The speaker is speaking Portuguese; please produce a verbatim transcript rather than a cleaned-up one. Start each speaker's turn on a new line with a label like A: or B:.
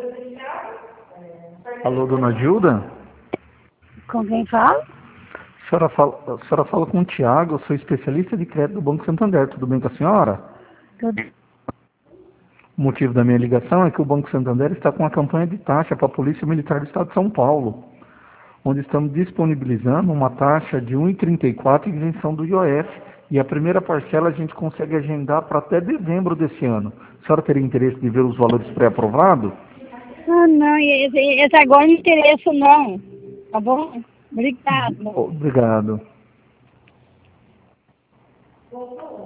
A: Alô, dona Gilda?
B: Com quem fala?
A: A senhora fala, a senhora fala com o Tiago, eu sou especialista de crédito do Banco Santander. Tudo bem com a senhora?
B: Tudo.
A: O motivo da minha ligação é que o Banco Santander está com uma campanha de taxa para a Polícia Militar do Estado de São Paulo, onde estamos disponibilizando uma taxa de um vírgula trinta e quatro e isenção do I O F. E a primeira parcela a gente consegue agendar para até dezembro desse ano. A senhora teria interesse de ver os valores pré-aprovados?
B: Ah, não, esse, esse agora não interessa não, tá bom? Obrigado.
A: Obrigado.